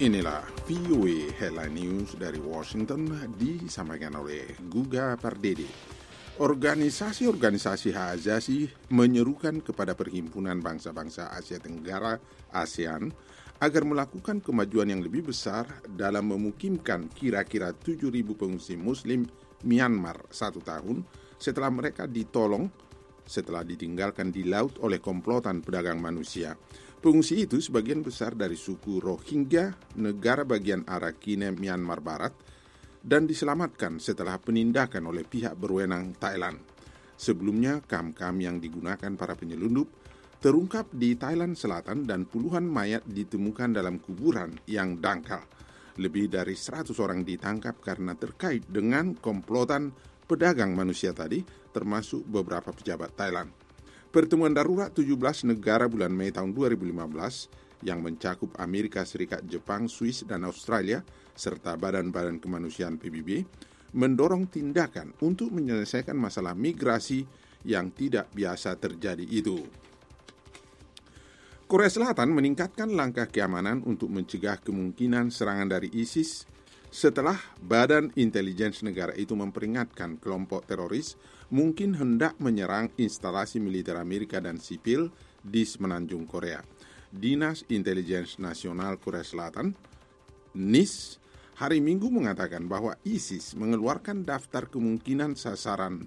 Inilah VOA Headline News dari Washington disampaikan oleh Guga Pardede. Organisasi-organisasi hak asasi menyerukan kepada Perhimpunan Bangsa-Bangsa Asia Tenggara ASEAN agar melakukan kemajuan yang lebih besar dalam memukimkan kira-kira 7.000 pengungsi Muslim Myanmar 1 tahun setelah mereka ditolong setelah ditinggalkan di laut oleh komplotan pedagang manusia. Pengungsi itu sebagian besar dari suku Rohingya, negara bagian Arakanai, Myanmar Barat, dan diselamatkan setelah penindakan oleh pihak berwenang Thailand. Sebelumnya, kamp-kamp yang digunakan para penyelundup terungkap di Thailand Selatan dan puluhan mayat ditemukan dalam kuburan yang dangkal. Lebih dari 100 orang ditangkap karena terkait dengan komplotan pedagang manusia tadi, termasuk beberapa pejabat Thailand. Pertemuan darurat 17 negara bulan Mei tahun 2015 yang mencakup Amerika Serikat, Jepang, Swiss, dan Australia, serta badan-badan kemanusiaan PBB, mendorong tindakan untuk menyelesaikan masalah migrasi yang tidak biasa terjadi itu. Korea Selatan meningkatkan langkah keamanan untuk mencegah kemungkinan serangan dari ISIS setelah Badan Intelijen Negara itu memperingatkan kelompok teroris mungkin hendak menyerang instalasi militer Amerika dan sipil di semenanjung Korea. Dinas Intelijen Nasional Korea Selatan, NIS, hari Minggu mengatakan bahwa ISIS mengeluarkan daftar kemungkinan sasaran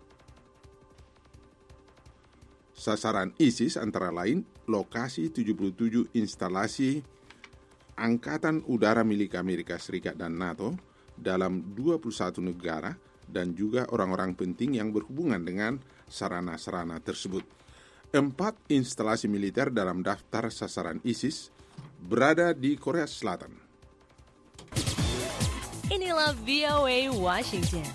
ISIS antara lain lokasi 77 instalasi Angkatan Udara milik Amerika Serikat dan NATO dalam 21 negara dan juga orang-orang penting yang berhubungan dengan sarana-sarana tersebut. 4 instalasi militer dalam daftar sasaran ISIS berada di Korea Selatan. Inilah VOA Washington.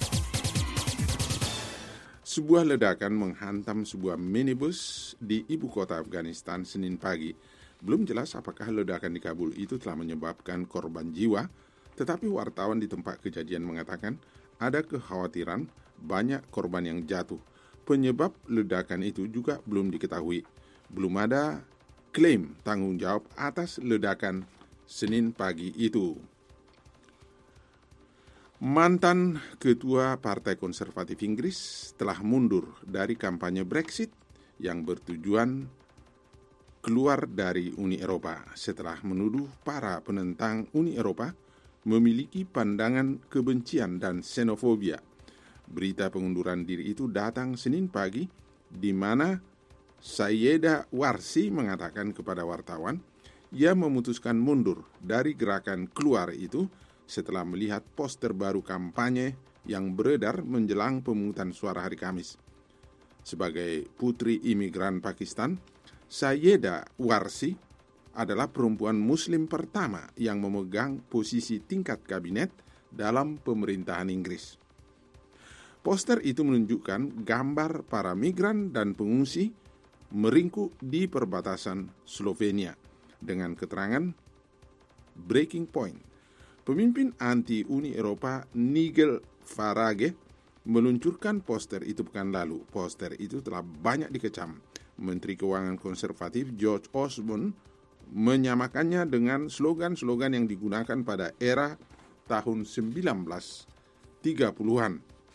Sebuah ledakan menghantam sebuah minibus di ibu kota Afghanistan Senin pagi. Belum jelas apakah ledakan di Kabul itu telah menyebabkan korban jiwa, tetapi wartawan di tempat kejadian mengatakan ada kekhawatiran banyak korban yang jatuh. Penyebab ledakan itu juga belum diketahui. Belum ada klaim tanggung jawab atas ledakan Senin pagi itu. Mantan Ketua Partai Konservatif Inggris telah mundur dari kampanye Brexit yang bertujuan keluar dari Uni Eropa setelah menuduh para penentang Uni Eropa memiliki pandangan kebencian dan xenofobia. Berita pengunduran diri itu datang Senin pagi di mana Sayeda Warsi mengatakan kepada wartawan ia memutuskan mundur dari gerakan keluar itu setelah melihat poster baru kampanye yang beredar menjelang pemungutan suara hari Kamis. Sebagai putri imigran Pakistan, Sayeda Warsi adalah perempuan Muslim pertama yang memegang posisi tingkat kabinet dalam pemerintahan Inggris. Poster itu menunjukkan gambar para migran dan pengungsi meringkuk di perbatasan Slovenia dengan keterangan Breaking Point. Pemimpin anti-Uni Eropa Nigel Farage meluncurkan poster itu pekan lalu. Poster itu telah banyak dikecam. Menteri Keuangan Konservatif George Osborne menyamakannya dengan slogan-slogan yang digunakan pada era tahun 1930-an.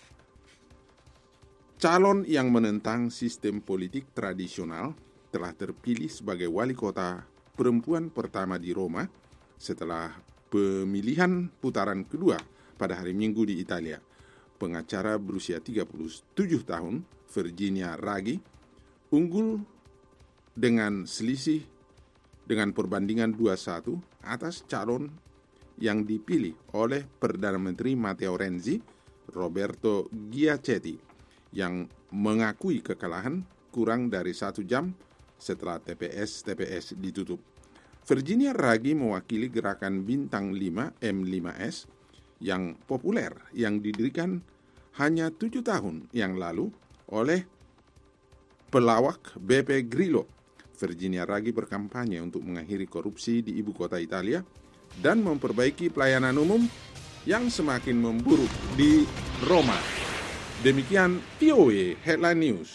Calon yang menentang sistem politik tradisional telah terpilih sebagai wali kota perempuan pertama di Roma setelah pemilihan putaran kedua pada hari Minggu di Italia. Pengacara berusia 37 tahun, Virginia Raggi, unggul dengan selisih dengan perbandingan 2-1 atas calon yang dipilih oleh Perdana Menteri Matteo Renzi, Roberto Giachetti, yang mengakui kekalahan kurang dari 1 jam setelah TPS ditutup. Virginia Raggi mewakili gerakan Bintang 5 M5S yang populer yang didirikan hanya 7 tahun yang lalu oleh pelawak Beppe Grillo. Virginia Raggi berkampanye untuk mengakhiri korupsi di ibu kota Italia dan memperbaiki pelayanan umum yang semakin memburuk di Roma. Demikian VOA Headline News.